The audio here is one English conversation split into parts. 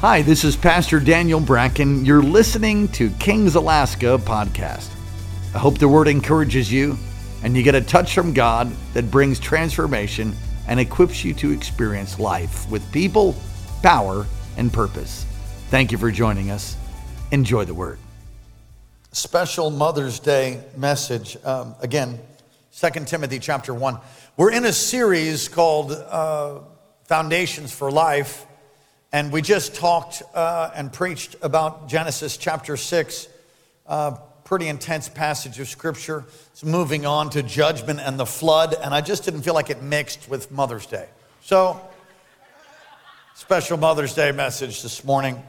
Hi, this is Pastor Daniel Bracken. You're listening to Kings Alaska podcast. I hope the word encourages you and you get a touch from God that brings transformation and equips you to experience life with people, power, and purpose. Thank you for joining us. Enjoy the word. Special Mother's Day message. Again, 2 Timothy chapter 1. We're in a series called Foundations for Life. And we just talked and preached about Genesis chapter 6, pretty intense passage of scripture. It's moving on to judgment and the flood, and I just didn't feel like it mixed with Mother's Day. So, special Mother's Day message this morning.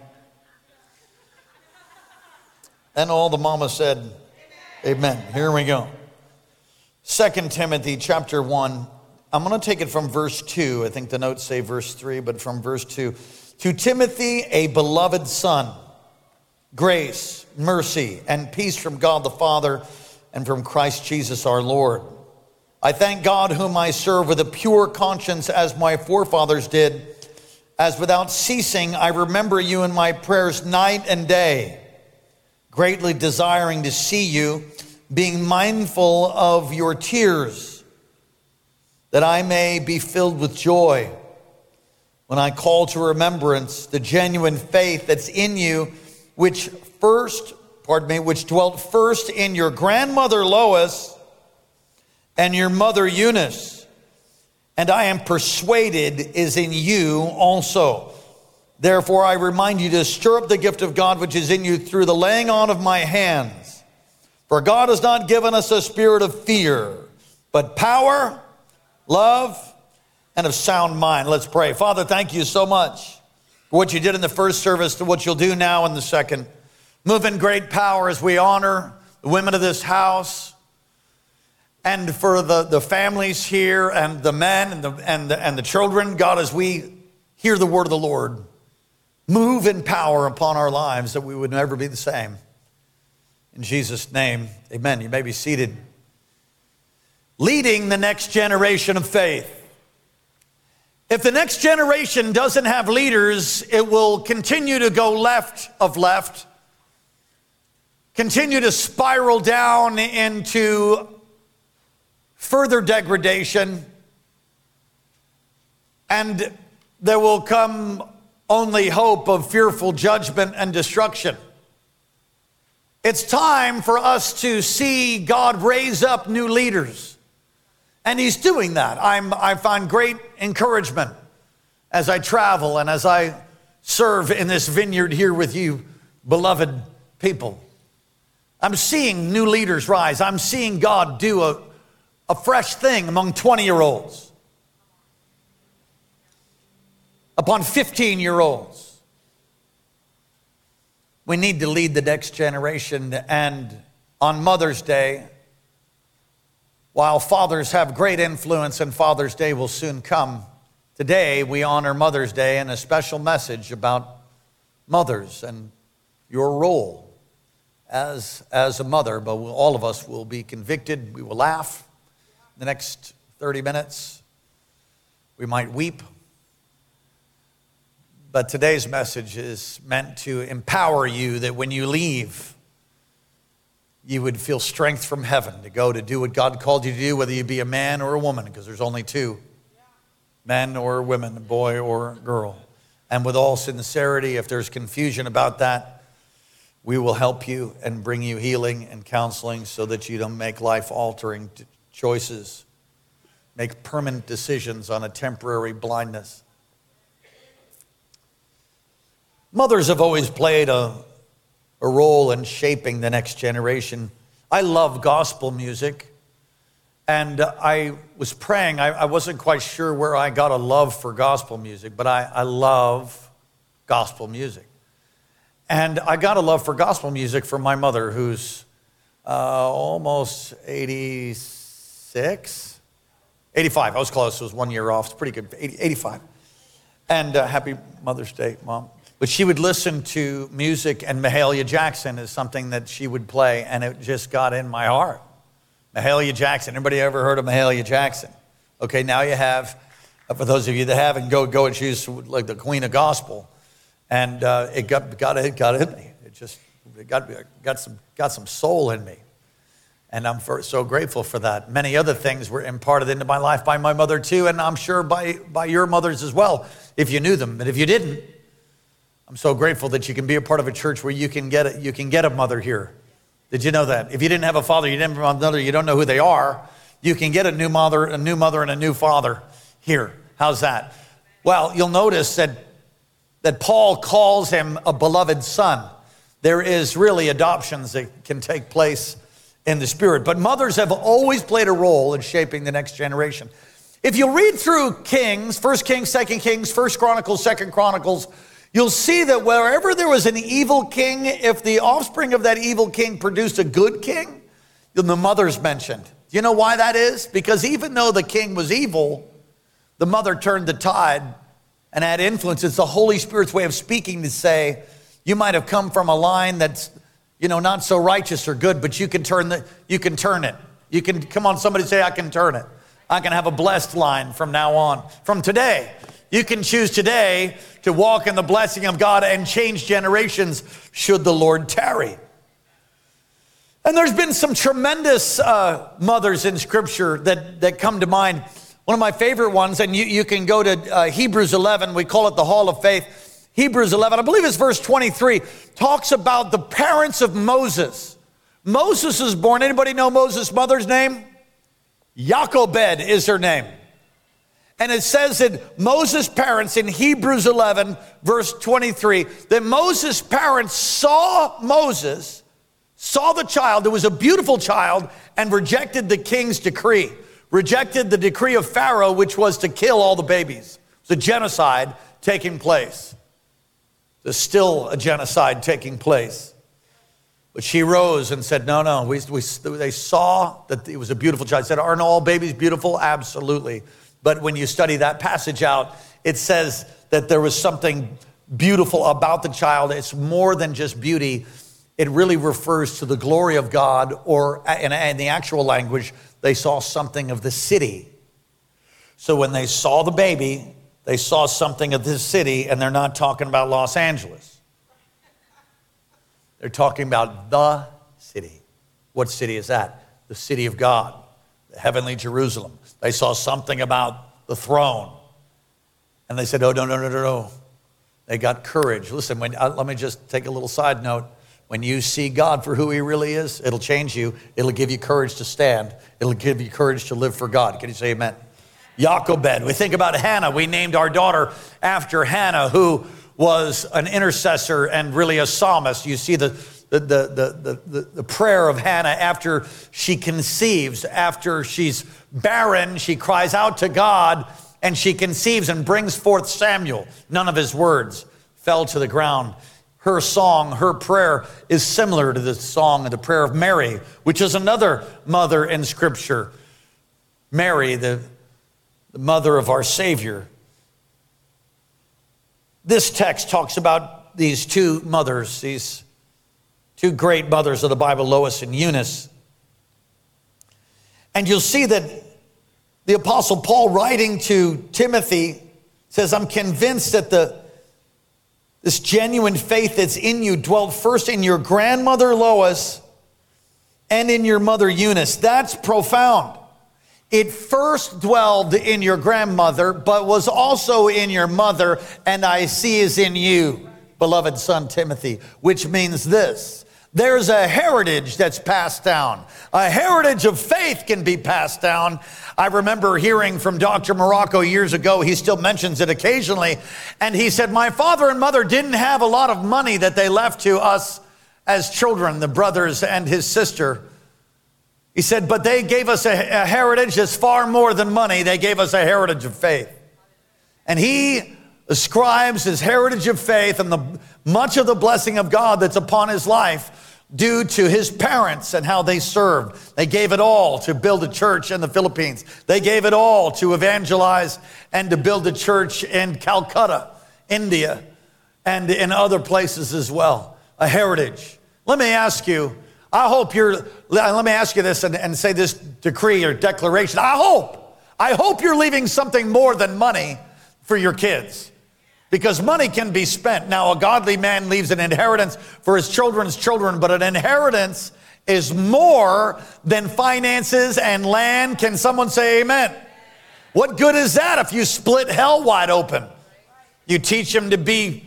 And all the mamas said, amen. Here we go. 2 Timothy chapter 1. I'm going to take it from verse 2. I think the notes say verse 3, but from verse 2. To Timothy, a beloved son, grace, mercy, and peace from God the Father and from Christ Jesus our Lord. I thank God whom I serve with a pure conscience as my forefathers did, as without ceasing I remember you in my prayers night and day, greatly desiring to see you, being mindful of your tears, that I may be filled with joy when I call to remembrance the genuine faith that's in you, which dwelt first in your grandmother Lois and your mother Eunice, and I am persuaded is in you also. Therefore I remind you to stir up the gift of God which is in you through the laying on of my hands. For God has not given us a spirit of fear, but power, love, and of sound mind. Let's pray. Father, thank you so much for what you did in the first service to what you'll do now in the second. Move in great power as we honor the women of this house and for the families here and the men and the children. God, as we hear the word of the Lord, move in power upon our lives that we would never be the same. In Jesus' name, amen. You may be seated. Leading the next generation of faith. If the next generation doesn't have leaders, it will continue to go left, continue to spiral down into further degradation, and there will come only hope of fearful judgment and destruction. It's time for us to see God raise up new leaders. And he's doing that. I find great encouragement as I travel and as I serve in this vineyard here with you, beloved people. I'm seeing new leaders rise. I'm seeing God do a fresh thing among 20-year-olds, upon 15-year-olds. We need to lead the next generation, and on Mother's Day, while fathers have great influence and Father's Day will soon come, today we honor Mother's Day and a special message about mothers and your role as a mother. But all of us will be convicted. We will laugh the next 30 minutes. We might weep. But today's message is meant to empower you that when you leave, you would feel strength from heaven to go to do what God called you to do, whether you be a man or a woman, because there's only two, men or women, a boy or a girl. And with all sincerity, if there's confusion about that, we will help you and bring you healing and counseling so that you don't make life-altering choices, make permanent decisions on a temporary blindness. Mothers have always played a role in shaping the next generation. I love gospel music, and I was praying. I wasn't quite sure where I got a love for gospel music, but I love gospel music. And I got a love for gospel music from my mother, who's almost 86, 85. I was close. It was 1 year off. It's pretty good. 85. And happy Mother's Day, Mom. But she would listen to music, and Mahalia Jackson is something that she would play, and it just got in my heart. Mahalia Jackson. Anybody ever heard of Mahalia Jackson? Okay, now you have, for those of you that haven't, go and choose like the Queen of Gospel. And it got in me. It got some soul in me. And I'm so grateful for that. Many other things were imparted into my life by my mother too, and I'm sure by your mothers as well, if you knew them. And if you didn't, I'm so grateful that you can be a part of a church where you can get a mother here. Did you know that? If you didn't have a father, you didn't have a mother, you don't know who they are, you can get a new mother and a new father here. How's that? Well, you'll notice that Paul calls him a beloved son. There is really adoptions that can take place in the spirit. But mothers have always played a role in shaping the next generation. If you read through Kings, 1 Kings, 2 Kings, 1 Chronicles, 2 Chronicles, you'll see that wherever there was an evil king, if the offspring of that evil king produced a good king, then the mother's mentioned. Do you know why that is? Because even though the king was evil, the mother turned the tide and had influence. It's the Holy Spirit's way of speaking to say, you might have come from a line that's, not so righteous or good, but you can turn it. You can, come on, somebody say, I can turn it. I can have a blessed line from now on. From today, you can choose today to walk in the blessing of God and change generations should the Lord tarry. And there's been some tremendous mothers in Scripture that come to mind. One of my favorite ones, and you can go to Hebrews 11, we call it the Hall of Faith. Hebrews 11, I believe it's verse 23, talks about the parents of Moses. Moses is born. Anybody know Moses' mother's name? Jochebed is her name. And it says that Moses' parents in Hebrews 11, verse 23, that Moses' parents saw the child, it was a beautiful child, and rejected the king's decree, rejected the decree of Pharaoh, which was to kill all the babies. It was a genocide taking place. There's still a genocide taking place. But she rose and said, no. They saw that it was a beautiful child. Said, aren't all babies beautiful? Absolutely. But when you study that passage out, it says that there was something beautiful about the child. It's more than just beauty. It really refers to the glory of God, or in the actual language, they saw something of the city. So when they saw the baby, they saw something of this city, and they're not talking about Los Angeles. They're talking about the city. What city is that? The city of God, the heavenly Jerusalem. They saw something about the throne, and they said, oh, no. They got courage. Listen, let me just take a little side note. When you see God for who he really is, it'll change you. It'll give you courage to stand. It'll give you courage to live for God. Can you say amen? Jochebed. We think about Hannah. We named our daughter after Hannah, who was an intercessor and really a psalmist. You see the prayer of Hannah after she conceives, after she's barren, she cries out to God and she conceives and brings forth Samuel. None of his words fell to the ground. Her song, her prayer is similar to the song and the prayer of Mary, which is another mother in Scripture. Mary, the mother of our Savior. This text talks about these two mothers, these two great mothers of the Bible, Lois and Eunice. And you'll see that the Apostle Paul, writing to Timothy, says, I'm convinced that this genuine faith that's in you dwelt first in your grandmother Lois and in your mother Eunice. That's profound. It first dwelled in your grandmother, but was also in your mother, and I see is in you, beloved son Timothy, which means this. There's a heritage that's passed down. A heritage of faith can be passed down. I remember hearing from Dr. Morocco years ago. He still mentions it occasionally. And he said, my father and mother didn't have a lot of money that they left to us as children, the brothers and his sister. He said, but they gave us a heritage that's far more than money. They gave us a heritage of faith. And he ascribes his heritage of faith and much of the blessing of God that's upon his life due to his parents and how they served. They gave it all to build a church in the Philippines. They gave it all to evangelize and to build a church in Calcutta, India, and in other places as well. A heritage. Let me ask you, let me ask you this and say this decree or declaration. I hope you're leaving something more than money for your kids. Because money can be spent. Now, a godly man leaves an inheritance for his children's children, but an inheritance is more than finances and land. Can someone say amen? What good is that if you split hell wide open? You teach them to be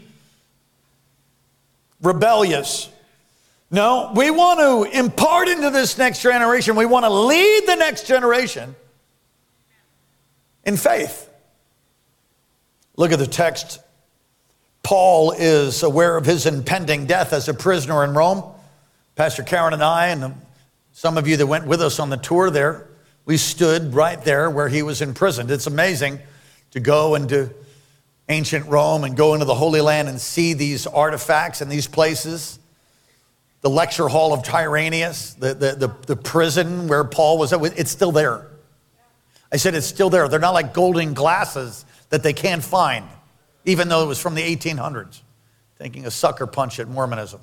rebellious. No, we want to impart into this next generation. We want to lead the next generation in faith. Look at the text. Paul is aware of his impending death as a prisoner in Rome. Pastor Karen and I, and some of you that went with us on the tour there, we stood right there where he was imprisoned. It's amazing to go into ancient Rome and go into the Holy Land and see these artifacts and these places. The lecture hall of Tyrannus, the prison where Paul was at, it's still there. I said it's still there. They're not like golden glasses that they can't find, even though it was from the 1800s. Taking a sucker punch at Mormonism.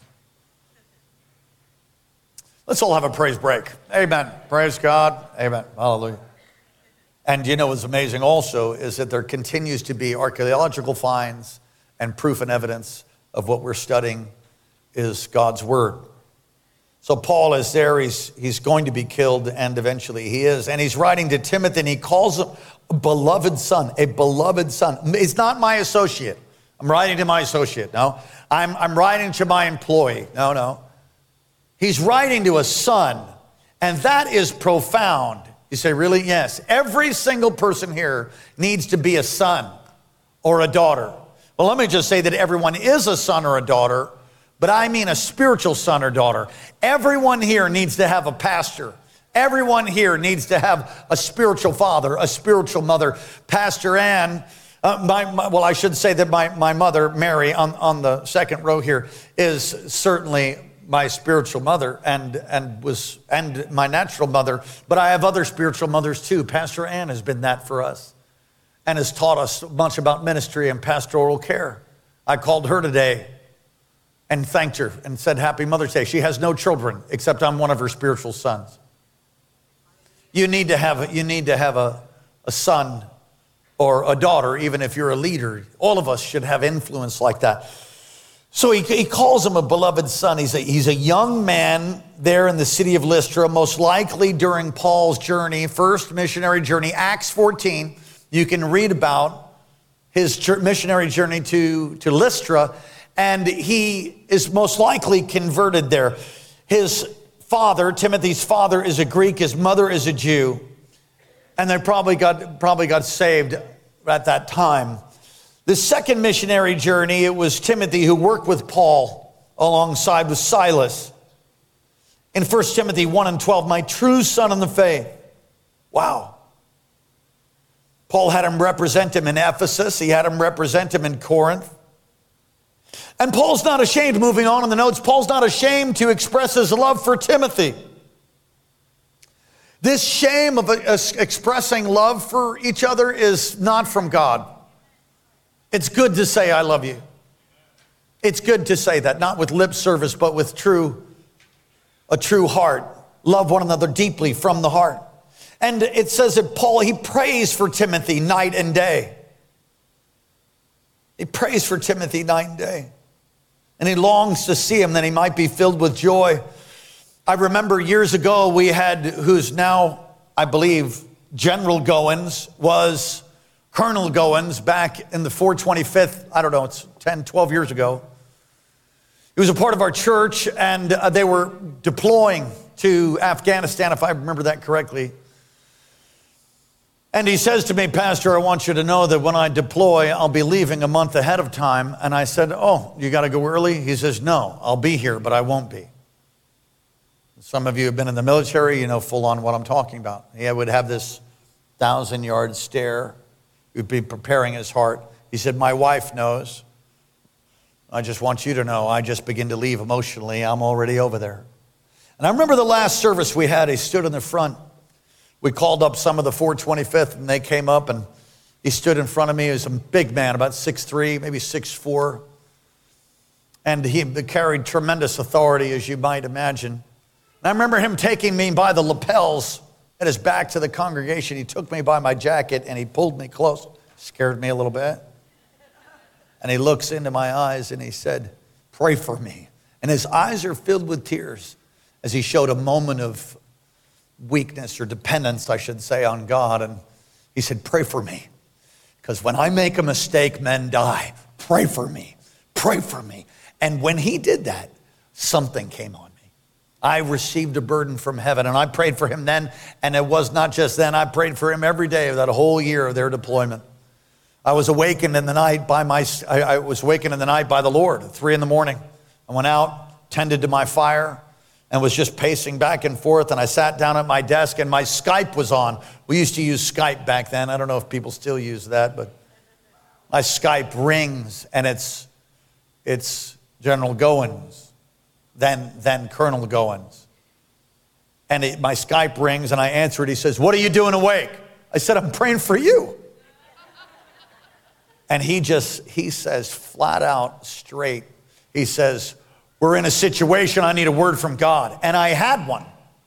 Let's all have a praise break. Amen. Praise God. Amen. Hallelujah. And you know what's amazing also is that there continues to be archaeological finds and proof and evidence of what we're studying is God's word. So Paul is there, he's going to be killed, and eventually he is. And he's writing to Timothy, and he calls him a beloved son, a beloved son. It's not my associate. I'm writing to my associate. No, I'm writing to my employee. No. He's writing to a son, and that is profound. You say, really? Yes. Every single person here needs to be a son or a daughter. Well, let me just say that everyone is a son or a daughter, but I mean a spiritual son or daughter. Everyone here needs to have a pastor. Everyone here needs to have a spiritual father, a spiritual mother. Pastor Ann, I should say that my mother, Mary, on the second row here, is certainly my spiritual mother and my natural mother, but I have other spiritual mothers too. Pastor Ann has been that for us and has taught us much about ministry and pastoral care. I called her today and thanked her and said, Happy Mother's Day. She has no children, except I'm one of her spiritual sons. You need to have a son or a daughter, even if you're a leader. All of us should have influence like that. So he calls him a beloved son. He's a young man there in the city of Lystra, most likely during Paul's journey, first missionary journey, Acts 14. You can read about his missionary journey to Lystra, and he is most likely converted there. His father, Timothy's father, is a Greek. His mother is a Jew, and they probably got saved at that time. The second missionary journey, it was Timothy who worked with Paul alongside with Silas. In 1 Timothy 1:12, my true son in the faith. Wow. Paul had him represent him in Ephesus. He had him represent him in Corinth. And Paul's not ashamed, moving on in the notes, Paul's not ashamed to express his love for Timothy. This shame of expressing love for each other is not from God. It's good to say, I love you. It's good to say that, not with lip service, but with a true heart. Love one another deeply from the heart. And it says that Paul, he prays for Timothy night and day. He prays for Timothy night and day. And he longs to see him that he might be filled with joy. I remember years ago we had, who's now, I believe, General Goins, was Colonel Goins back in the 425th, I don't know, it's 10, 12 years ago. He was a part of our church, and they were deploying to Afghanistan, if I remember that correctly. And he says to me, Pastor, I want you to know that when I deploy, I'll be leaving a month ahead of time. And I said, oh, you got to go early? He says, no, I'll be here, but I won't be. Some of you have been in the military, you know full on what I'm talking about. He would have this 1,000-yard stare. He would be preparing his heart. He said, my wife knows. I just want you to know, I just begin to leave emotionally. I'm already over there. And I remember the last service we had, he stood in the front. We called up some of the 425th, and they came up, and he stood in front of me. He was a big man, about 6'3", maybe 6'4". And he carried tremendous authority, as you might imagine. And I remember him taking me by the lapels at his back to the congregation. He took me by my jacket, and he pulled me close. Scared me a little bit. And And he looks into my eyes and he said, pray for me. And his eyes are filled with tears as he showed a moment of weakness or dependence, I should say, on God. And he said, pray for me. Because when I make a mistake, men die. Pray for me. Pray for me. And when he did that, something came on me. I received a burden from heaven, and I prayed for him then. And it was not just then. I prayed for him every day of that whole year of their deployment. I was awakened in the night by the Lord at 3 a.m. I went out, tended to my fire, and was just pacing back and forth. And I sat down at my desk, and my Skype was on. We used to use Skype back then. I don't know if people still use that, but my Skype rings, and it's General Goins, then Colonel Goins. And my Skype rings, and I answer it. He says, what are you doing awake? I said, I'm praying for you. And he says flat out, straight, he says, we're in a situation, I need a word from God. And I had one.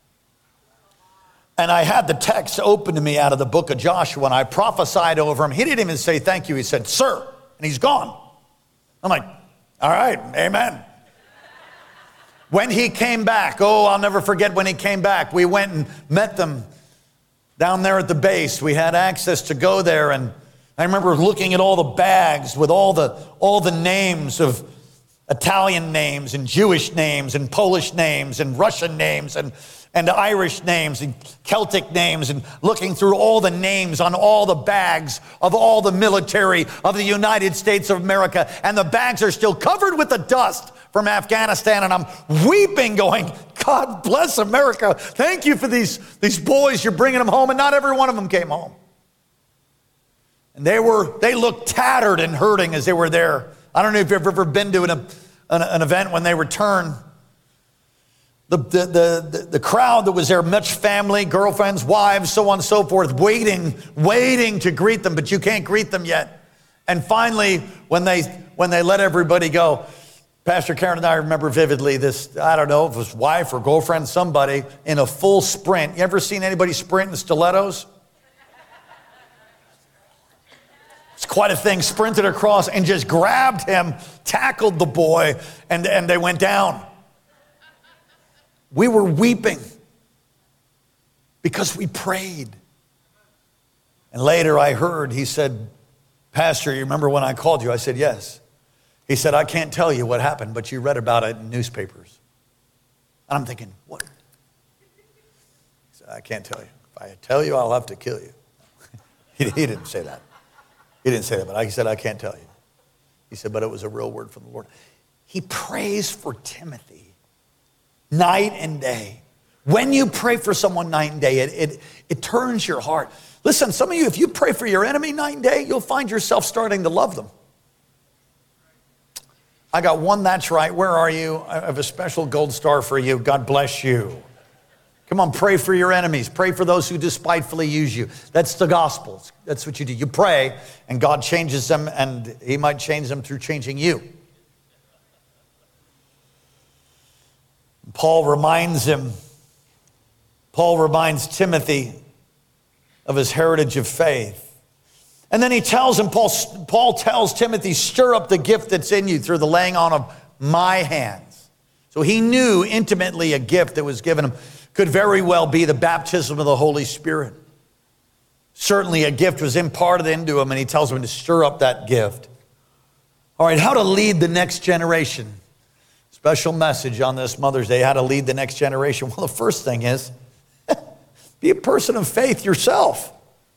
And I had the text open to me out of the book of Joshua, and I prophesied over him. He didn't even say thank you. He said, sir, and he's gone. I'm like, all right, amen. When he came back, I'll never forget when he came back. We went and met them down there at the base. We had access to go there, and I remember looking at all the bags with all the names of Italian names and Jewish names and Polish names and Russian names and Irish names and Celtic names, and looking through all the names on all the bags of all the military of the United States of America. And the bags are still covered with the dust from Afghanistan. And I'm weeping going, God bless America. Thank you for these boys. You're bringing them home. And not every one of them came home. And they looked tattered and hurting as they were there. I don't know if you've ever been to an event when they return. The crowd that was there, much family, girlfriends, wives, so on and so forth, waiting to greet them, but you can't greet them yet. And finally, when they let everybody go, Pastor Karen and I remember vividly this, I don't know if it was wife or girlfriend, somebody in a full sprint. You ever seen anybody sprint in stilettos? It's quite a thing. Sprinted across and just grabbed him, tackled the boy, and they went down. We were weeping because we prayed. And later I heard, he said, Pastor, you remember when I called you? I said, yes. He said, I can't tell you what happened, but you read about it in newspapers. And I'm thinking, what? He said, I can't tell you. If I tell you, I'll have to kill you. He didn't say that. He didn't say that, but he said, I can't tell you. He said, but it was a real word from the Lord. He prays for Timothy night and day. When you pray for someone night and day, it turns your heart. Listen, some of you, if you pray for your enemy night and day, you'll find yourself starting to love them. I got one, that's right. Where are you? I have a special gold star for you. God bless you. Come on, pray for your enemies. Pray for those who despitefully use you. That's the gospel. That's what you do. You pray, and God changes them, and he might change them through changing you. Paul reminds Timothy of his heritage of faith. And then he tells him, Paul tells Timothy, stir up the gift that's in you through the laying on of my hands. So he knew intimately a gift that was given him could very well be the baptism of the Holy Spirit. Certainly a gift was imparted into him, and he tells him to stir up that gift. All right, how to lead the next generation. Special message on this Mother's Day, how to lead the next generation. Well, the first thing is, be a person of faith yourself.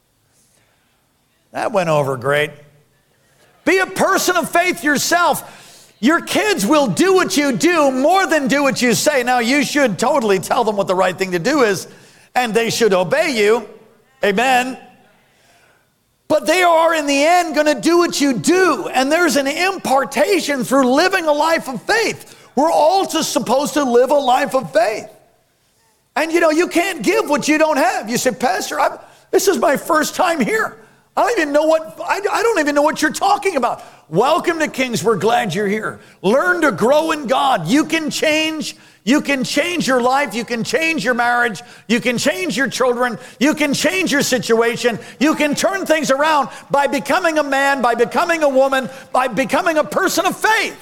That went over great. Be a person of faith yourself. Your kids will do what you do more than do what you say. Now, you should totally tell them what the right thing to do is, and they should obey you. Amen. But they are, in the end, going to do what you do. And there's an impartation through living a life of faith. We're all just supposed to live a life of faith. And you can't give what you don't have. You say, Pastor, this is my first time here. I don't even know what you're talking about. Welcome to Kings. We're glad you're here. Learn to grow in God. You can change your life. You can change your marriage. You can change your children. You can change your situation. You can turn things around by becoming a man, by becoming a woman, by becoming a person of faith.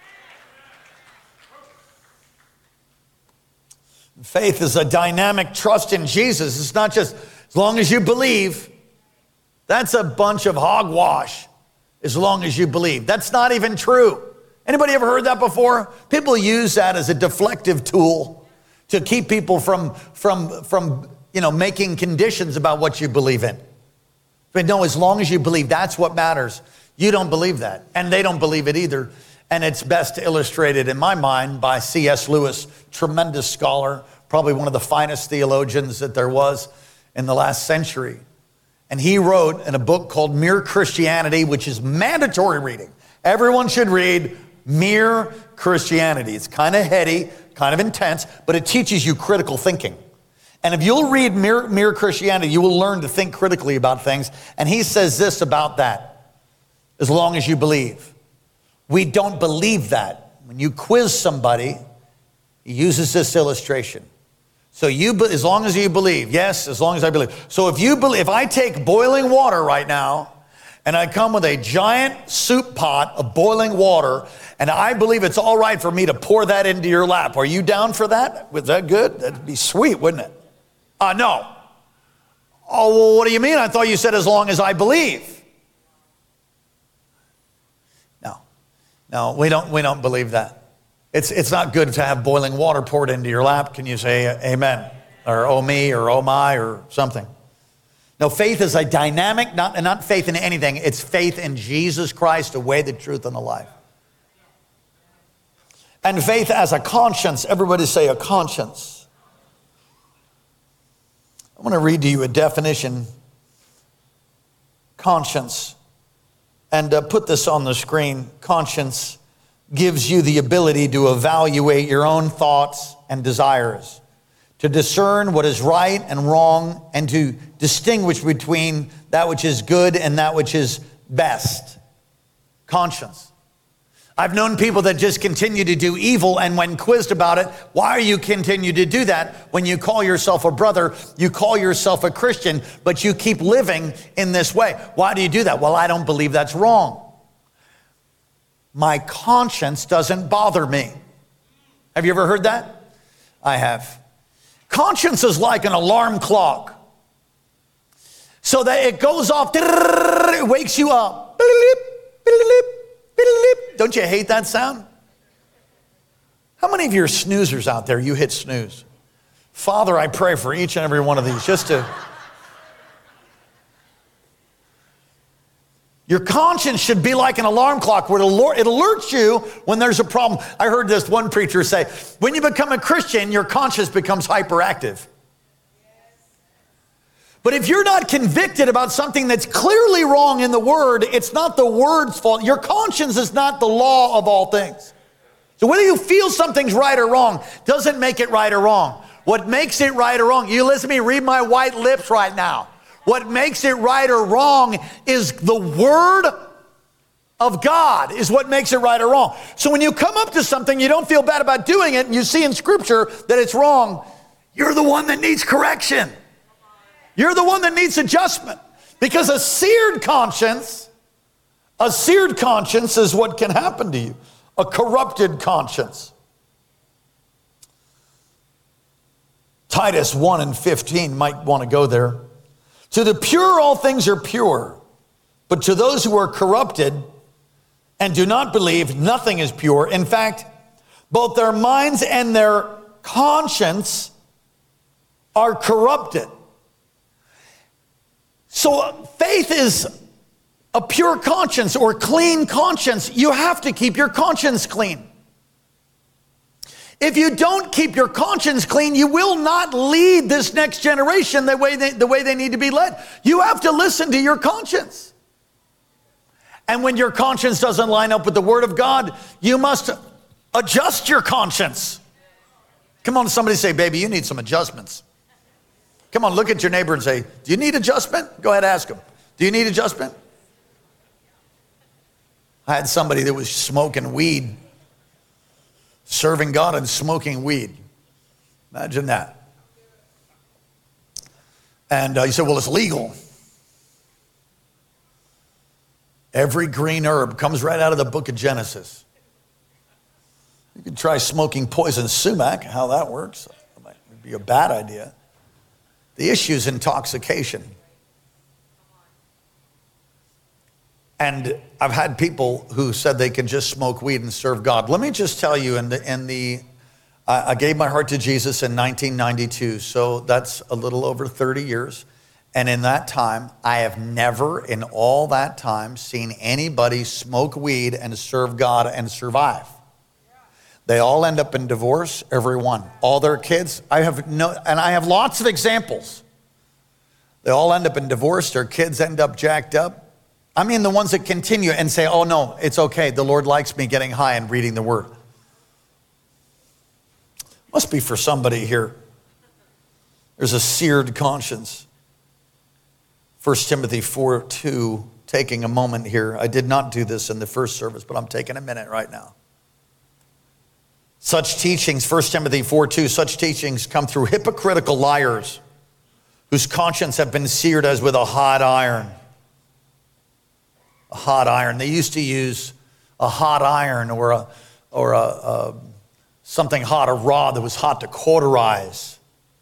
Faith is a dynamic trust in Jesus. It's not just as long as you believe. That's a bunch of hogwash. As long as you believe. That's not even true. Anybody ever heard that before? People use that as a deflective tool to keep people from making conditions about what you believe in. But no, as long as you believe, that's what matters. You don't believe that, and they don't believe it either. And it's best illustrated in my mind by C.S. Lewis, tremendous scholar, probably one of the finest theologians that there was in the last century. And he wrote in a book called Mere Christianity, which is mandatory reading. Everyone should read Mere Christianity. It's kind of heady, kind of intense, but it teaches you critical thinking. And if you'll read Mere Christianity, you will learn to think critically about things. And he says this about that, as long as you believe. We don't believe that. When you quiz somebody, he uses this illustration. So as long as you believe, yes, as long as I believe. So if I take boiling water right now, and I come with a giant soup pot of boiling water, and I believe it's all right for me to pour that into your lap. Are you down for that? Was that good? That'd be sweet, wouldn't it? No. Oh, well, what do you mean? I thought you said as long as I believe. No, we don't believe that. It's not good to have boiling water poured into your lap. Can you say amen? Or oh me, or oh my, or something. No, faith is a dynamic, not faith in anything. It's faith in Jesus Christ, the way, the truth, and the life. And faith as a conscience. Everybody say a conscience. I want to read to you a definition. Conscience. And put this on the screen. Conscience gives you the ability to evaluate your own thoughts and desires, to discern what is right and wrong, and to distinguish between that which is good and that which is best. Conscience. I've known people that just continue to do evil, and when quizzed about it, why are you continue to do that when you call yourself a brother, you call yourself a Christian, but you keep living in this way? Why do you do that? Well, I don't believe that's wrong. My conscience doesn't bother me. Have you ever heard that? I have. Conscience is like an alarm clock. So that it goes off, it wakes you up. Don't you hate that sound? How many of you are snoozers out there? You hit snooze. Father, I pray for each and every one of these just to... Your conscience should be like an alarm clock where it alerts you when there's a problem. I heard this one preacher say, when you become a Christian, your conscience becomes hyperactive. But if you're not convicted about something that's clearly wrong in the Word, it's not the Word's fault. Your conscience is not the law of all things. So whether you feel something's right or wrong doesn't make it right or wrong. What makes it right or wrong, you listen to me, read my white lips right now. What makes it right or wrong is the Word of God is what makes it right or wrong. So when you come up to something, you don't feel bad about doing it, and you see in Scripture that it's wrong, you're the one that needs correction. You're the one that needs adjustment. Because a seared conscience is what can happen to you. A corrupted conscience. Titus 1:15 might want to go there. To the pure, all things are pure. But to those who are corrupted and do not believe, nothing is pure. In fact, both their minds and their conscience are corrupted. So faith is a pure conscience or clean conscience. You have to keep your conscience clean. If you don't keep your conscience clean, you will not lead this next generation the way they need to be led. You have to listen to your conscience. And when your conscience doesn't line up with the Word of God, you must adjust your conscience. Come on, somebody say, baby, you need some adjustments. Come on, look at your neighbor and say, do you need adjustment? Go ahead, ask him. Do you need adjustment? I had somebody that was smoking weed, serving God and smoking weed. Imagine that. And he said, well, it's legal. Every green herb comes right out of the book of Genesis. You could try smoking poison sumac, how that works. It might be a bad idea. The issue is intoxication. And I've had people who said they can just smoke weed and serve God. Let me just tell you, I gave my heart to Jesus in 1992, so that's a little over 30 years. And in that time, I have never in all that time seen anybody smoke weed and serve God and survive. They all end up in divorce, every one. All their kids, I have lots of examples. They all end up in divorce, their kids end up jacked up. I mean the ones that continue and say, oh no, it's okay. The Lord likes me getting high and reading the word. Must be for somebody here. There's a seared conscience. 1 Timothy 4:2, taking a moment here. I did not do this in the first service, but I'm taking a minute right now. Such teachings, 1 Timothy 4:2, such teachings come through hypocritical liars whose conscience have been seared as with a hot iron. A hot iron. They used to use a hot iron or something hot, a rod that was hot to cauterize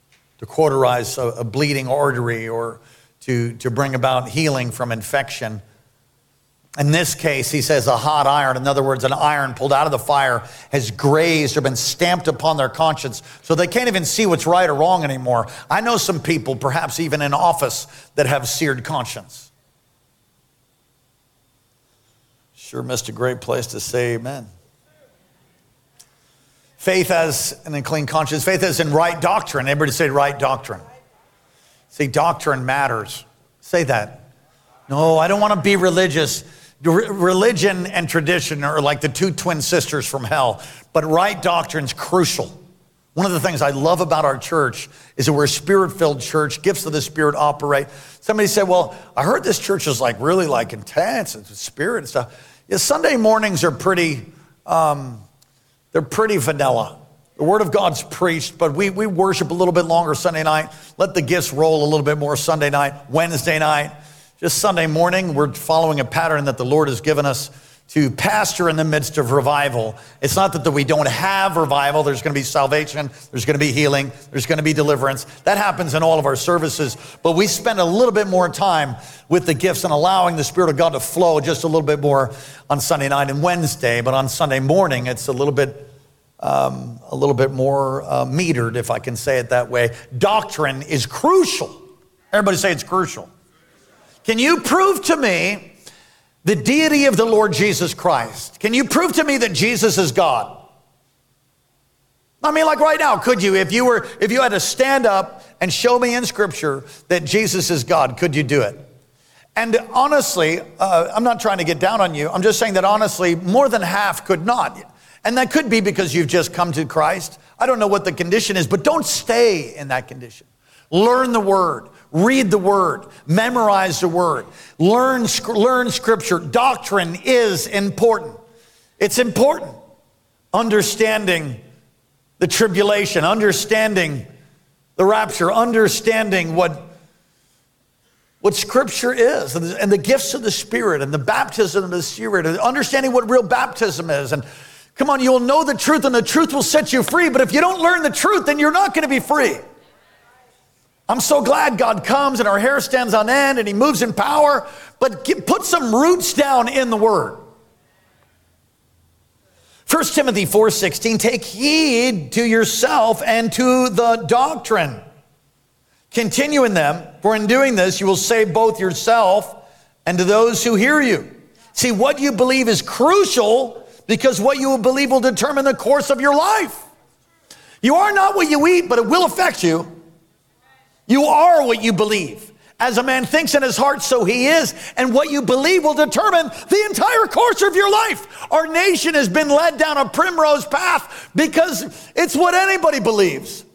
a bleeding artery or to bring about healing from infection. In this case, he says a hot iron. In other words, an iron pulled out of the fire has grazed or been stamped upon their conscience, so they can't even see what's right or wrong anymore. I know some people, perhaps even in office, that have seared conscience. Sure missed a great place to say amen. Faith as an unclean conscience. Faith as in right doctrine. Everybody say right doctrine. See, doctrine matters. Say that. No, I don't want to be religious. Religion and tradition are like the two twin sisters from hell. But right doctrine's crucial. One of the things I love about our church is that we're a spirit-filled church. Gifts of the Spirit operate. Somebody said, well, I heard this church is really intense. It's spirit and stuff. Yeah, Sunday mornings are pretty, they're pretty vanilla. The Word of God's preached, but we worship a little bit longer Sunday night. Let the gifts roll a little bit more Sunday night, Wednesday night. Just Sunday morning, we're following a pattern that the Lord has given us to pastor in the midst of revival. It's not that we don't have revival. There's going to be salvation. There's going to be healing. There's going to be deliverance. That happens in all of our services. But we spend a little bit more time with the gifts and allowing the Spirit of God to flow just a little bit more on Sunday night and Wednesday. But on Sunday morning, it's a little bit more metered, if I can say it that way. Doctrine is crucial. Everybody say it's crucial. Can you prove to me the deity of the Lord Jesus Christ? Can you prove to me that Jesus is God? I mean, like right now, could you? If you had to stand up and show me in Scripture that Jesus is God, could you do it? And honestly, I'm not trying to get down on you. I'm just saying that honestly, more than half could not. And that could be because you've just come to Christ. I don't know what the condition is, but don't stay in that condition. Learn the Word. Read the Word. Memorize the Word. Learn Scripture. Doctrine is important. It's important. Understanding the tribulation, understanding the rapture, understanding what Scripture is, and the gifts of the Spirit, and the baptism of the Spirit, and understanding what real baptism is. And come on, you'll know the truth, and the truth will set you free. But if you don't learn the truth, then you're not going to be free. I'm so glad God comes and our hair stands on end and He moves in power, but put some roots down in the Word. 1 Timothy 4:16, take heed to yourself and to the doctrine. Continue in them, for in doing this you will save both yourself and to those who hear you. See, what you believe is crucial because what you will believe will determine the course of your life. You are not what you eat, but it will affect you. You are what you believe. As a man thinks in his heart, so he is. And what you believe will determine the entire course of your life. Our nation has been led down a primrose path because it's what anybody believes.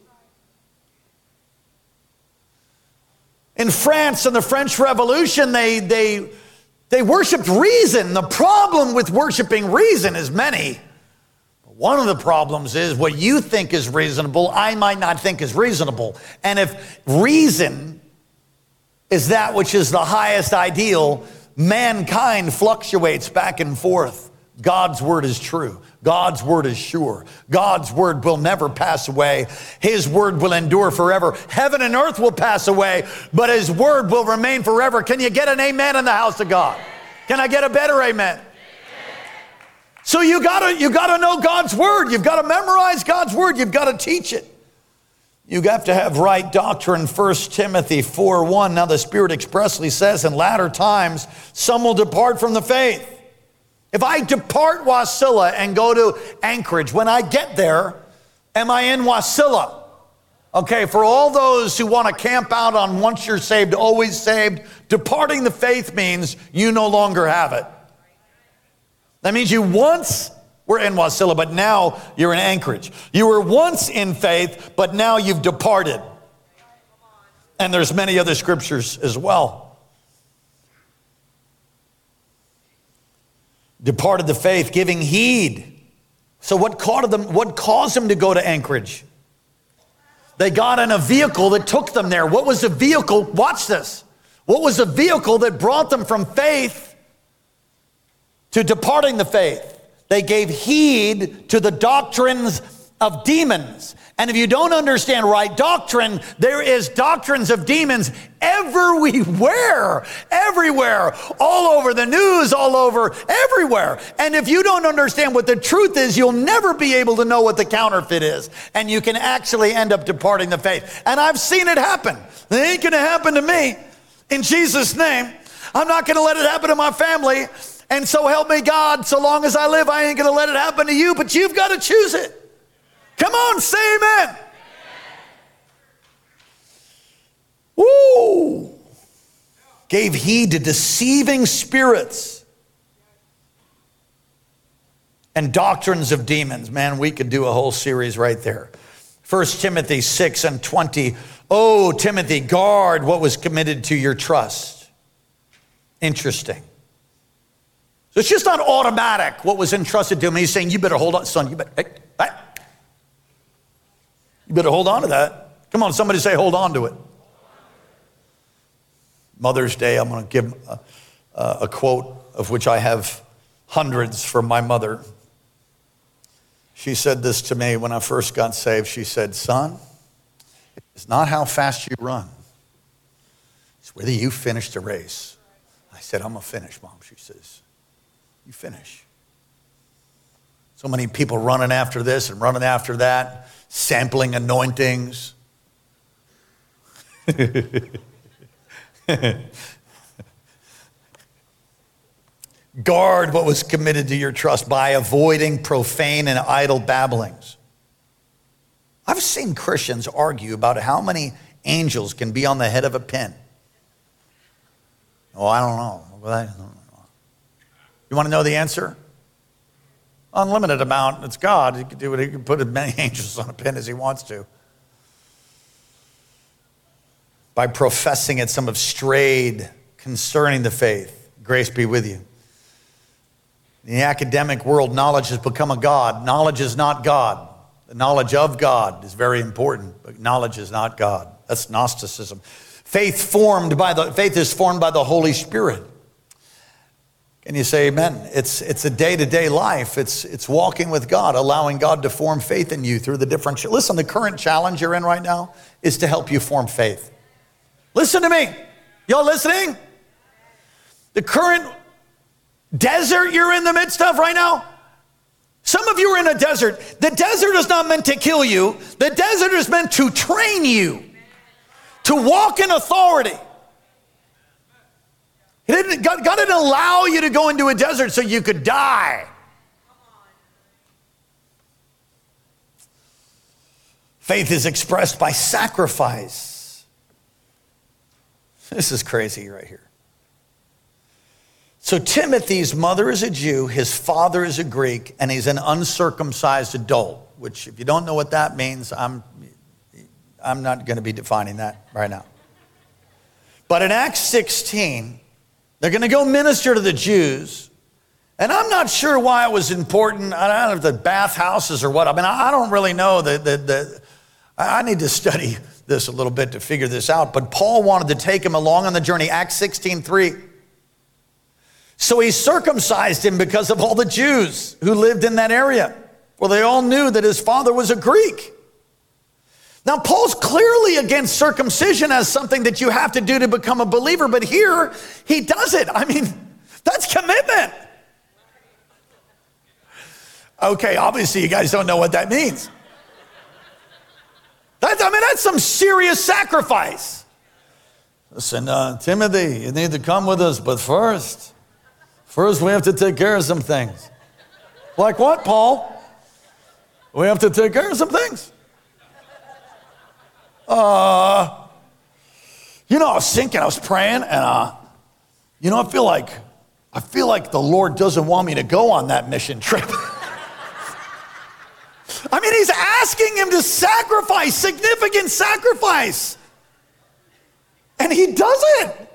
In France, in the French Revolution, they They worshiped reason. The problem with worshiping reason is many. One of the problems is what you think is reasonable, I might not think is reasonable. And if reason is that which is the highest ideal, mankind fluctuates back and forth. God's word is true. God's word is sure. God's word will never pass away. His word will endure forever. Heaven and earth will pass away, but his word will remain forever. Can you get an amen in the house of God? Can I get a better amen? So you gotta know God's word. You've got to memorize God's word. You've got to teach it. You have to have right doctrine. 1 Timothy 4:1. Now the Spirit expressly says in latter times, some will depart from the faith. If I depart Wasilla and go to Anchorage, when I get there, am I in Wasilla? Okay, for all those who want to camp out on once you're saved, always saved, departing the faith means you no longer have it. That means you once were in Wasilla, but now you're in Anchorage. You were once in faith, but now you've departed. And there's many other scriptures as well. Departed the faith, giving heed. So what caused them to go to Anchorage? They got in a vehicle that took them there. What was the vehicle? Watch this. What was the vehicle that brought them from faith to departing the faith? They gave heed to the doctrines of demons. And if you don't understand right doctrine, there is doctrines of demons everywhere, all over the news, all over, everywhere. And if you don't understand what the truth is, you'll never be able to know what the counterfeit is. And you can actually end up departing the faith. And I've seen it happen. It ain't going to happen to me. In Jesus' name, I'm not going to let it happen to my family. And so help me God, so long as I live, I ain't going to let it happen to you, but you've got to choose it. Come on, say amen. Woo! Gave heed to deceiving spirits and doctrines of demons. Man, we could do a whole series right there. 1 Timothy 6:20. Oh, Timothy, guard what was committed to your trust. Interesting. So it's just not automatic what was entrusted to him. He's saying, you better hold on, son. You better hold on to that. Come on, somebody say, hold on to it. Mother's Day, I'm going to give a quote of which I have hundreds from my mother. She said this to me when I first got saved. She said, son, it's not how fast you run. It's whether you finish the race. I said, I'm going to finish, Mom. She says, you finish. So many people running after this and running after that, sampling anointings. Guard what was committed to your trust by avoiding profane and idle babblings. I've seen Christians argue about how many angels can be on the head of a pin. Oh, I don't know. You want to know the answer? Unlimited amount. It's God. He can do it. He can put as many angels on a pin as he wants to. By professing it, some have strayed concerning the faith. Grace be with you. In the academic world, knowledge has become a god. Knowledge is not God. The knowledge of God is very important, but knowledge is not God. That's Gnosticism. Faith is formed by the Holy Spirit. Can you say amen? It's a day-to-day life. It's walking with God, allowing God to form faith in you through the different... Listen, the current challenge you're in right now is to help you form faith. Listen to me. Y'all listening? The current desert you're in the midst of right now, some of you are in a desert. The desert is not meant to kill you. The desert is meant to train you to walk in authority. God didn't allow you to go into a desert so you could die. Faith is expressed by sacrifice. This is crazy right here. So Timothy's mother is a Jew, his father is a Greek, and he's an uncircumcised adult, which if you don't know what that means, I'm not going to be defining that right now. But in Acts 16, They're going to go minister to the Jews. And I'm not sure why it was important. I don't know if the bathhouses or what. I mean, I don't really know. I need to study this a little bit to figure this out. But Paul wanted to take him along on the journey. Acts 16:3. So he circumcised him because of all the Jews who lived in that area. Well, they all knew that his father was a Greek. Now, Paul's clearly against circumcision as something that you have to do to become a believer, but here he does it. I mean, that's commitment. Okay, obviously you guys don't know what that means. That's some serious sacrifice. Listen, Timothy, you need to come with us, but first we have to take care of some things. Like what, Paul? We have to take care of some things. I was thinking, I was praying, and I feel like the Lord doesn't want me to go on that mission trip. I mean, he's asking him to sacrifice, significant sacrifice. And he does it.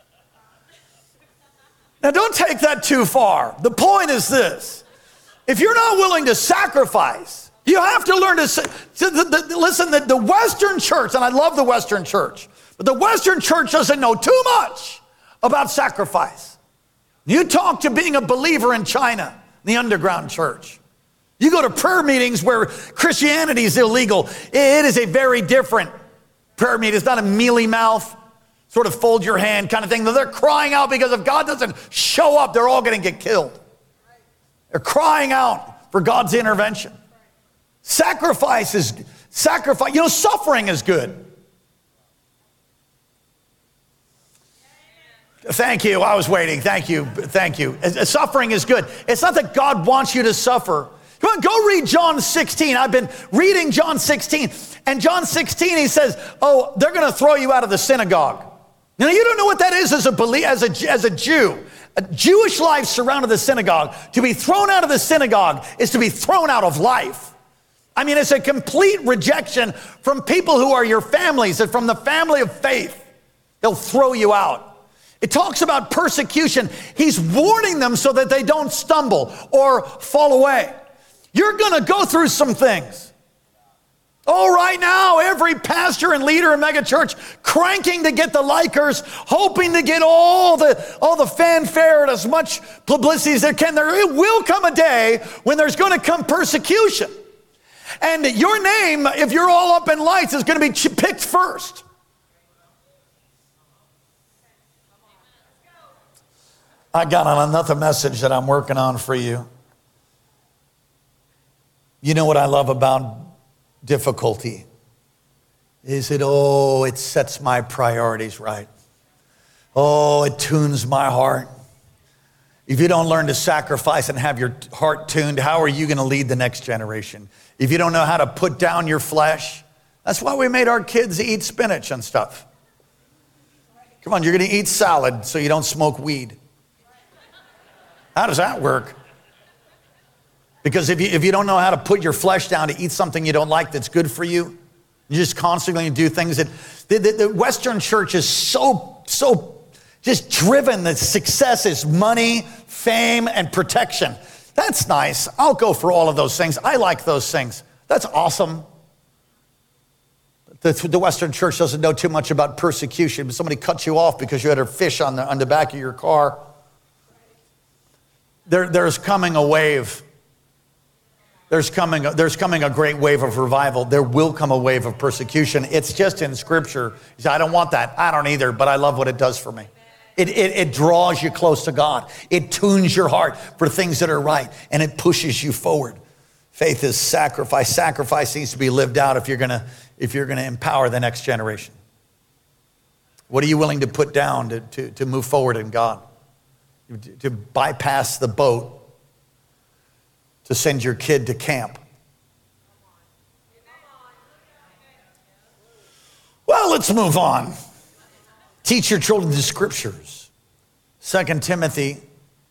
Now, don't take that too far. The point is this. If you're not willing to sacrifice, you have to learn listen, the Western church, and I love the Western church, but the Western church doesn't know too much about sacrifice. You talk to being a believer in China, the underground church. You go to prayer meetings where Christianity is illegal. It is a very different prayer meeting. It's not a mealy mouth, sort of fold your hand kind of thing. They're crying out because if God doesn't show up, they're all going to get killed. They're crying out for God's intervention. Sacrifice. Suffering is good. Thank you. I was waiting. Thank you. Suffering is good. It's not that God wants you to suffer. Come on, go read John 16. I've been reading John 16. And John 16, he says, they're going to throw you out of the synagogue. Now, you don't know what that is as a Jew. A Jewish life surrounded the synagogue. To be thrown out of the synagogue is to be thrown out of life. I mean, it's a complete rejection from people who are your families and from the family of faith. They'll throw you out. It talks about persecution. He's warning them so that they don't stumble or fall away. You're going to go through some things. Right now, every pastor and leader in megachurch cranking to get the likers, hoping to get all the fanfare and as much publicity as they can. There will come a day when there's going to come persecution. And your name, if you're all up in lights, is going to be picked first. I got on another message that I'm working on for you. You know what I love about difficulty? Is it sets my priorities right. It tunes my heart. If you don't learn to sacrifice and have your heart tuned, how are you going to lead the next generation? If you don't know how to put down your flesh, that's why we made our kids eat spinach and stuff. Come on, you're going to eat salad so you don't smoke weed. How does that work? Because if you don't know how to put your flesh down to eat something you don't like that's good for you, you just constantly do things that the Western church is so just driven that success is money, fame, and protection. That's nice. I'll go for all of those things. I like those things. That's awesome. The Western church doesn't know too much about persecution. But somebody cuts you off because you had a fish on the back of your car. There's coming a wave. There's coming a great wave of revival. There will come a wave of persecution. It's just in Scripture. You say, I don't want that. I don't either, but I love what it does for me. It draws you close to God. It tunes your heart for things that are right, and it pushes you forward. Faith is sacrifice. Sacrifice needs to be lived out if you're gonna empower the next generation. What are you willing to put down to move forward in God? To bypass the boat, to send your kid to camp. Well, let's move on. Teach your children the Scriptures. 2 Timothy,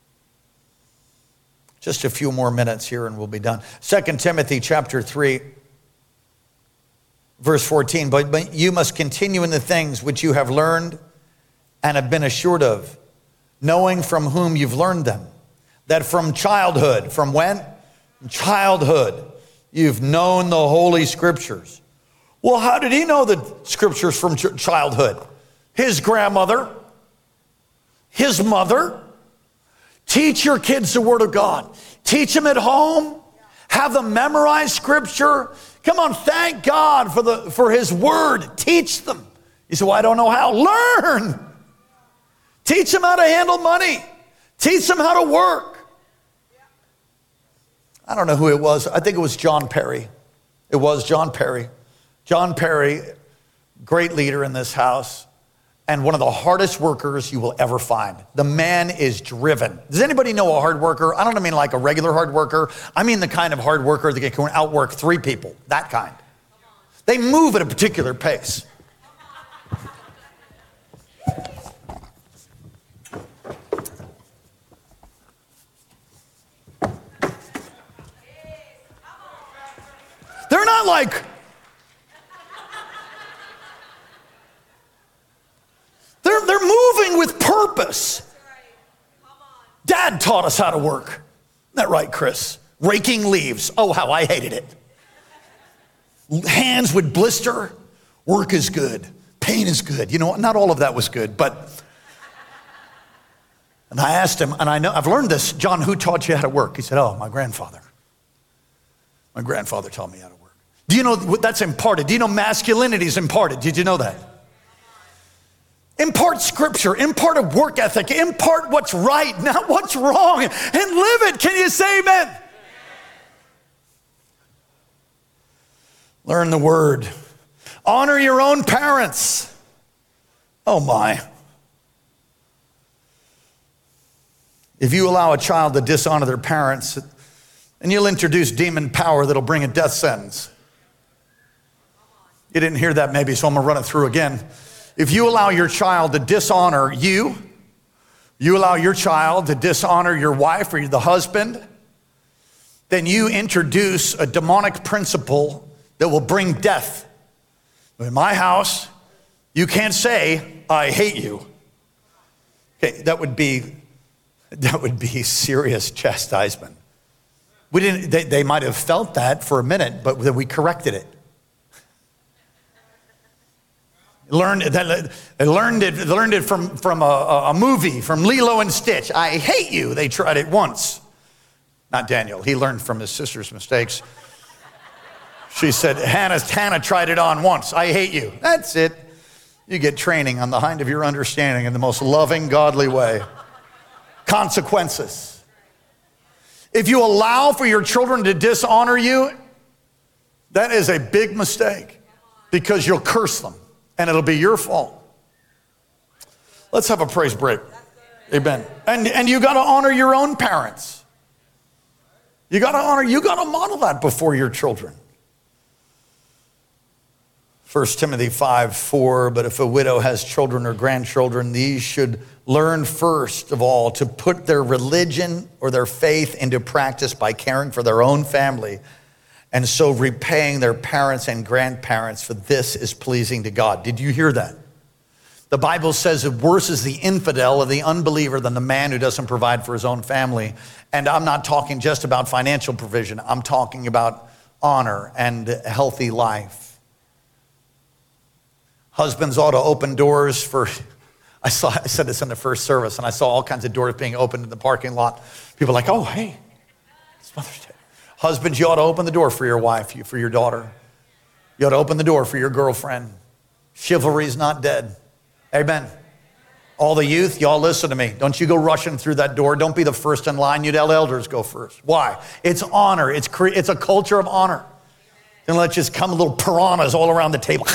just a few more minutes here and we'll be done. 2 Timothy chapter 3, verse 14. But you must continue in the things which you have learned and have been assured of, knowing from whom you've learned them, that from childhood, from when? From childhood, you've known the Holy Scriptures. Well, how did he know the Scriptures from childhood? His grandmother, his mother. Teach your kids the Word of God. Teach them at home. Have them memorize Scripture. Come on, thank God for His Word. Teach them. You say, well, I don't know how. Learn. Teach them how to handle money. Teach them how to work. I don't know who it was. I think it was John Perry. It was John Perry. John Perry, great leader in this house, and one of the hardest workers you will ever find. The man is driven. Does anybody know a hard worker? I don't mean like a regular hard worker. I mean the kind of hard worker that can outwork 3 people, that kind. They move at a particular pace. They're not like, they're moving with purpose. Dad taught us how to work. Isn't that right, Chris? Raking leaves. Oh, how I hated it. Hands would blister. Work is good. Pain is good. You know, not all of that was good, but. And I asked him, and I know I've learned this. John, who taught you how to work? He said, oh, my grandfather. My grandfather taught me how to work. Do you know that's imparted? Do you know masculinity is imparted? Did you know that? Impart Scripture, impart a work ethic, impart what's right, not what's wrong, and live it. Can you say amen? Learn the Word. Honor your own parents. Oh my. If you allow a child to dishonor their parents, then you'll introduce demon power that'll bring a death sentence. You didn't hear that maybe, so I'm going to run it through again. If you allow your child to dishonor you allow your child to dishonor your wife or the husband, then you introduce a demonic principle that will bring death. In my house, you can't say, I hate you. Okay, that would be serious chastisement. They might have felt that for a minute, but then we corrected it. Learned it from a movie, from Lilo and Stitch. I hate you. They tried it once. Not Daniel. He learned from his sister's mistakes. She said, Hannah tried it on once. I hate you. That's it. You get training on the hind of your understanding in the most loving, godly way. Consequences. If you allow for your children to dishonor you, that is a big mistake because you'll curse them. And it'll be your fault. Let's have a praise break. Amen. And you got to honor your own parents. You got to model that before your children. 1 Timothy 5:4, but if a widow has children or grandchildren, these should learn first of all to put their religion or their faith into practice by caring for their own family, and so repaying their parents and grandparents, for this is pleasing to God. Did you hear that? The Bible says that worse is the infidel or the unbeliever than the man who doesn't provide for his own family. And I'm not talking just about financial provision. I'm talking about honor and a healthy life. Husbands ought to open doors for, I said this in the first service, and I saw all kinds of doors being opened in the parking lot. People like, oh, hey, it's Mother's Day. Husbands, you ought to open the door for your wife, for your daughter. You ought to open the door for your girlfriend. Chivalry's not dead. Amen. All the youth, y'all listen to me. Don't you go rushing through that door. Don't be the first in line. You'd let elders go first. Why? It's honor. It's a culture of honor. Then let's just come little piranhas all around the table.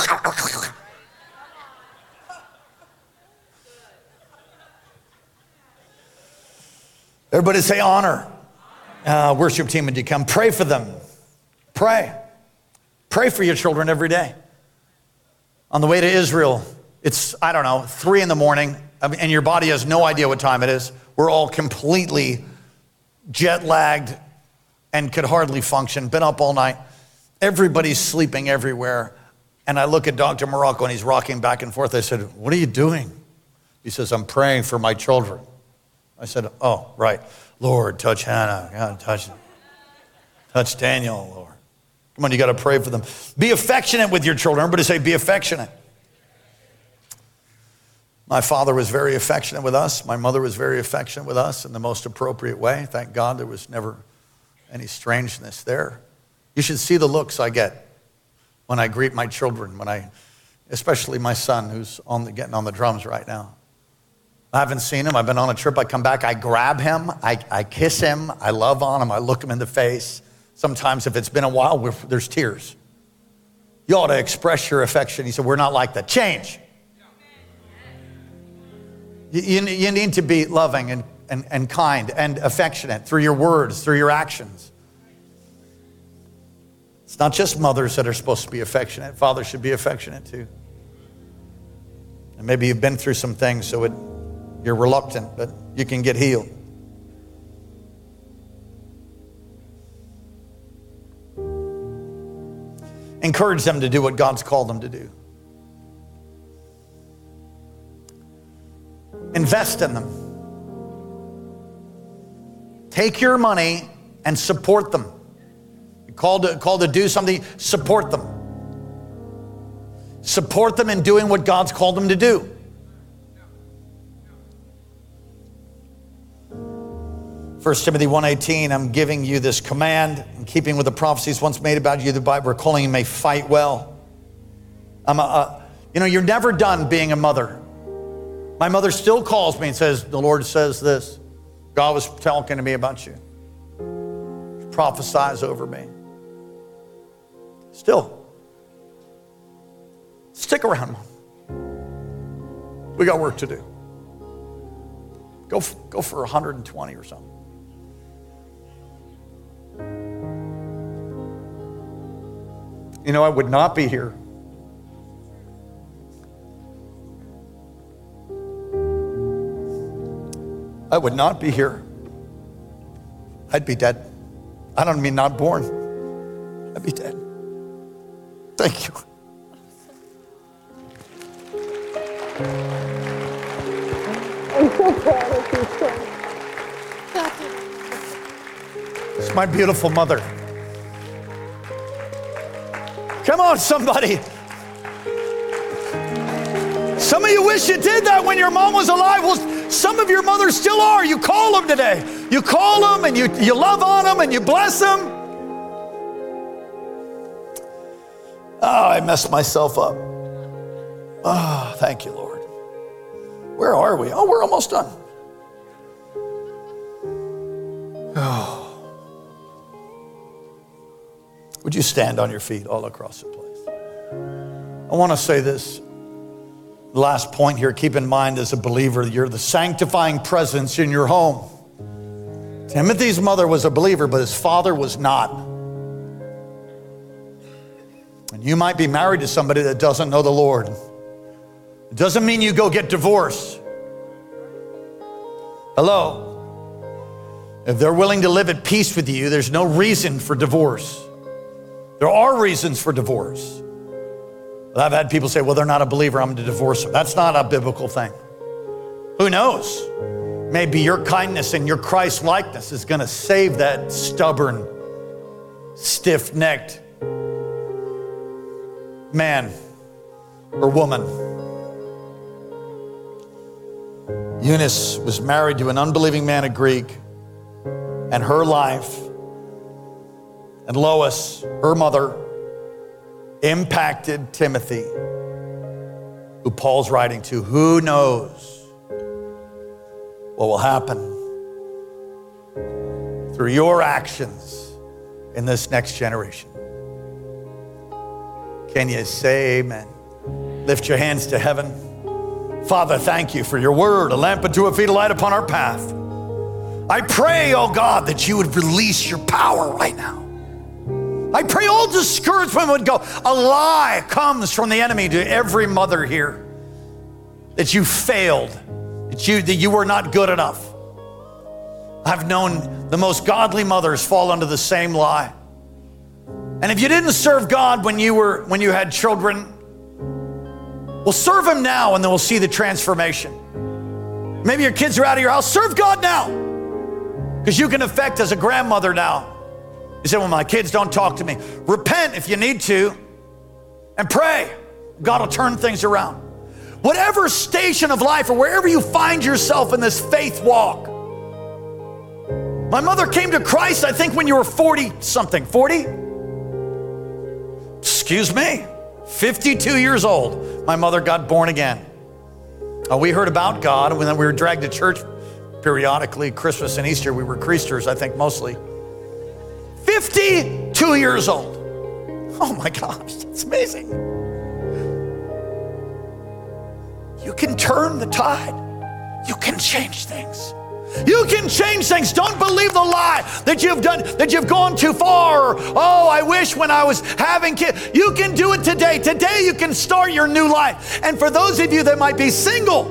Everybody say honor. Worship team, would you come? Pray for them. Pray. Pray for your children every day. On the way to Israel, it's, 3 in the morning, and your body has no idea what time it is. We're all completely jet lagged and could hardly function, been up all night. Everybody's sleeping everywhere. And I look at Dr. Morocco and he's rocking back and forth. I said, what are you doing? He says, I'm praying for my children. I said, oh, right. Lord, touch Hannah. God, touch Daniel, Lord. Come on, you got to pray for them. Be affectionate with your children. Everybody say, be affectionate. My father was very affectionate with us. My mother was very affectionate with us in the most appropriate way. Thank God there was never any strangeness there. You should see the looks I get when I greet my children, especially my son who's getting on the drums right now. I haven't seen him. I've been on a trip. I come back. I grab him. I kiss him. I love on him. I look him in the face. Sometimes if it's been a while, there's tears. You ought to express your affection. He said, we're not like that. Change. You need to be loving and kind and affectionate through your words, through your actions. It's not just mothers that are supposed to be affectionate. Fathers should be affectionate too. And maybe you've been through some things, so you're reluctant, but you can get healed. Encourage them to do what God's called them to do. Invest in them. Take your money and support them. You're called to do something, support them. Support them in doing what God's called them to do. 1 Timothy 1:18, I'm giving you this command in keeping with the prophecies once made about you. The Bible, we're calling you may fight well. You're never done being a mother. My mother still calls me and says, the Lord says this. God was talking to me about you. She prophesies over me. Still. Stick around, Mom. We got work to do. Go for 120 or something. I would not be here. I would not be here. I'd be dead. I don't mean not born. I'd be dead. Thank you. I'm so proud of you, son. It's my beautiful mother. Come on, somebody. Some of you wish you did that when your mom was alive. Well, some of your mothers still are. You call them today. You call them and you love on them and you bless them. Oh, I messed myself up. Oh, thank you, Lord. Where are we? Oh, we're almost done. Oh. Would you stand on your feet all across the place? I want to say this. Last point here, keep in mind as a believer, you're the sanctifying presence in your home. Timothy's mother was a believer, but his father was not. And you might be married to somebody that doesn't know the Lord. It doesn't mean you go get divorced. Hello? If they're willing to live at peace with you, there's no reason for divorce. There are reasons for divorce. I've had people say, well, they're not a believer, I'm to divorce them. That's not a biblical thing. Who knows? Maybe your kindness and your Christ likeness is going to save that stubborn, stiff-necked man or woman. Eunice was married to an unbelieving man, a Greek, and her life, and Lois, her mother, impacted Timothy, who Paul's writing to. Who knows what will happen through your actions in this next generation? Can you say amen? Lift your hands to heaven. Father, thank you for your word, a lamp unto our feet, a light upon our path. I pray, oh God, that you would release your power right now. I pray all discouragement would go. A lie comes from the enemy to every mother here, that you failed, that you were not good enough. I've known the most godly mothers fall under the same lie. And if you didn't serve God when you had children, well, serve him now and then we'll see the transformation. Maybe your kids are out of your house. Serve God now, because you can affect as a grandmother now. You say, well, my kids don't talk to me. Repent if you need to and pray. God will turn things around. Whatever station of life or wherever you find yourself in this faith walk. My mother came to Christ, I think, when you were 40 something. 40? Excuse me. 52 years old. My mother got born again. We heard about God, and then we were dragged to church periodically. Christmas and Easter, we were Creasters, I think, mostly. 52 years old. Oh my gosh, that's amazing. You can turn the tide. You can change things. You can change things. Don't believe the lie that you've gone too far. Or, oh, I wish when I was having kids. You can do it today. Today you can start your new life. And for those of you that might be single,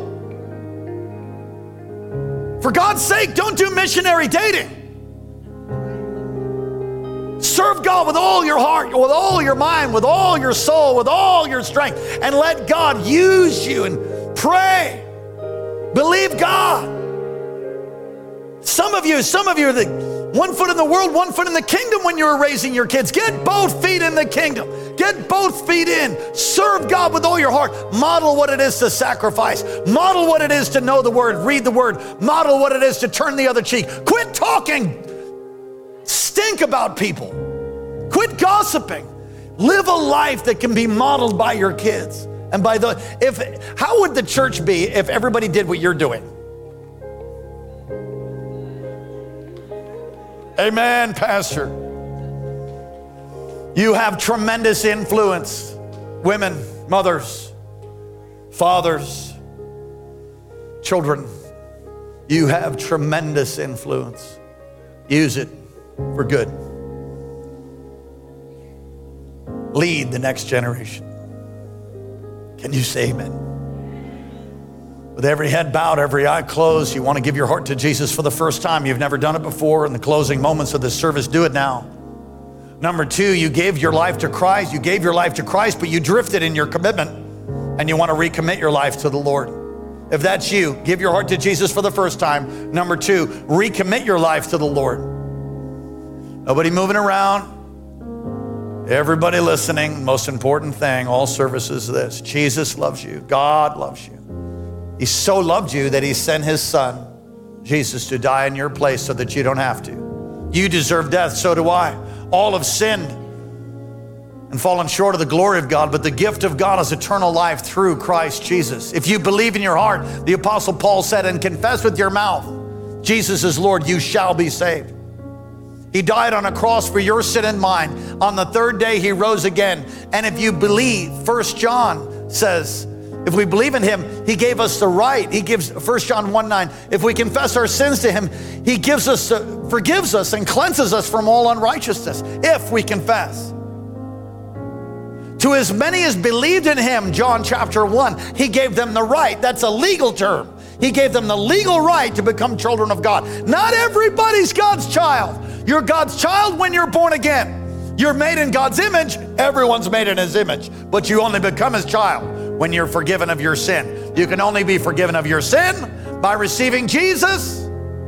for God's sake, don't do missionary dating. Serve God with all your heart, with all your mind, with all your soul, with all your strength, and let God use you and pray. Believe God. Some of you are the 1 foot in the world, 1 foot in the kingdom when you were raising your kids. Get both feet in the kingdom. Get both feet in. Serve God with all your heart. Model what it is to sacrifice. Model what it is to know the word, read the word. Model what it is to turn the other cheek. Quit talking stink about people. Quit gossiping. Live a life that can be modeled by your kids. And how would the church be if everybody did what you're doing? Amen, Pastor. You have tremendous influence. Women, mothers, fathers, children. You have tremendous influence. Use it for good. Lead the next generation. Can you say amen? With every head bowed, every eye closed, you want to give your heart to Jesus for the first time. You've never done it before. In the closing moments of this service, do it now. Number two, you gave your life to Christ. You gave your life to Christ, but you drifted in your commitment, and you want to recommit your life to the Lord. If that's you, give your heart to Jesus for the first time. Number two, recommit your life to the Lord. Nobody moving around. Everybody listening. Most important thing, all services, this. Jesus loves you. God loves you. He so loved you that he sent his son, Jesus, to die in your place so that you don't have to. You deserve death, so do I. All have sinned and fallen short of the glory of God, but the gift of God is eternal life through Christ Jesus. If you believe in your heart, the Apostle Paul said, and confess with your mouth, Jesus is Lord, you shall be saved. He died on a cross for your sin and mine. On the third day, he rose again. And if you believe, 1 John says, if we believe in him, he gave us the right. He gives 1 John 1:9. If we confess our sins to him, he gives us, forgives us and cleanses us from all unrighteousness. If we confess. To as many as believed in him, John chapter 1, he gave them the right. That's a legal term. He gave them the legal right to become children of God. Not everybody's God's child. You're God's child when you're born again. You're made in God's image. Everyone's made in his image. But you only become his child when you're forgiven of your sin. You can only be forgiven of your sin by receiving Jesus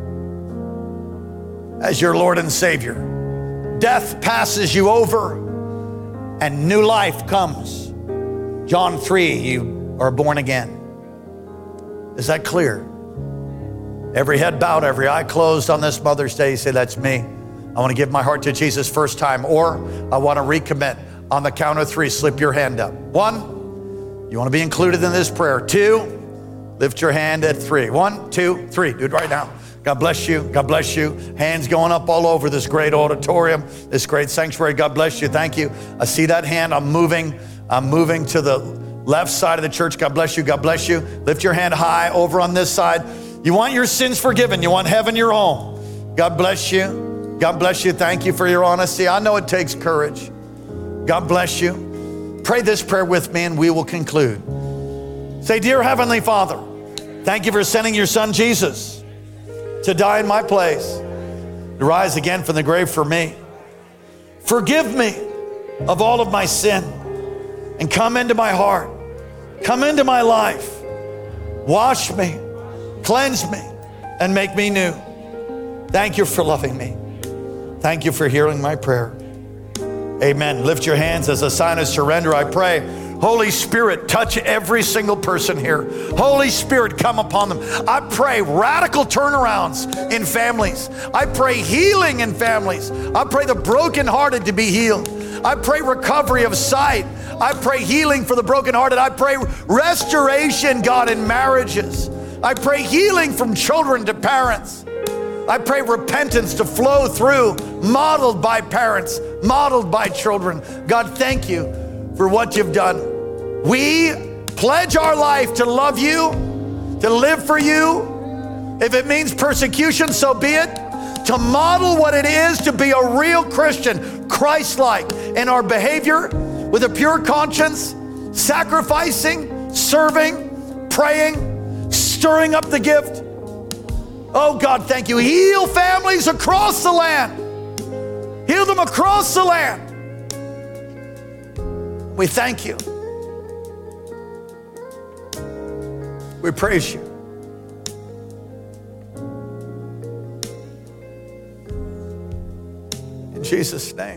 as your Lord and Savior. Death passes you over and new life comes. John 3, you are born again. Is that clear? Every head bowed, every eye closed on this Mother's Day. You say, that's me. I want to give my heart to Jesus first time, or I want to recommit. On the count of 3, slip your hand up. 1, you want to be included in this prayer. 2, lift your hand at 3. 1, 2, 3. Do it right now. God bless you. God bless you. Hands going up all over this great auditorium, this great sanctuary. God bless you. Thank you. I see that hand. I'm moving to the left side of the church. God bless you. God bless you. Lift your hand high over on this side. You want your sins forgiven. You want heaven your home. God bless you. God bless you. Thank you for your honesty. I know it takes courage. God bless you. Pray this prayer with me and we will conclude. Say, dear Heavenly Father, thank you for sending your son Jesus to die in my place, to rise again from the grave for me. Forgive me of all of my sin and come into my heart. Come into my life. Wash me. Cleanse me and make me new. Thank you for loving me. Thank you for hearing my prayer. Amen. Lift your hands as a sign of surrender. I pray, Holy Spirit, touch every single person here. Holy Spirit, come upon them. I pray radical turnarounds in families. I pray healing in families. I pray the brokenhearted to be healed. I pray recovery of sight. I pray healing for the brokenhearted. I pray restoration, God, in marriages. I pray healing from children to parents. I pray repentance to flow through, modeled by parents, modeled by children. God, thank you for what you've done. We pledge our life to love you, to live for you. If it means persecution, so be it. To model what it is to be a real Christian, Christ-like in our behavior, with a pure conscience, sacrificing, serving, praying, stirring up the gift. Oh God, thank you. Heal families across the land. Heal them across the land. We thank you. We praise you. In Jesus' name.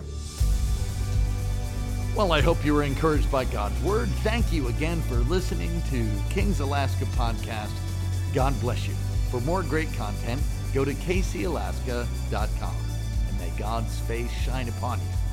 Well, I hope you were encouraged by God's word. Thank you again for listening to Kings Alaska Podcast. God bless you. For more great content, go to kcalaska.com, and may God's face shine upon you.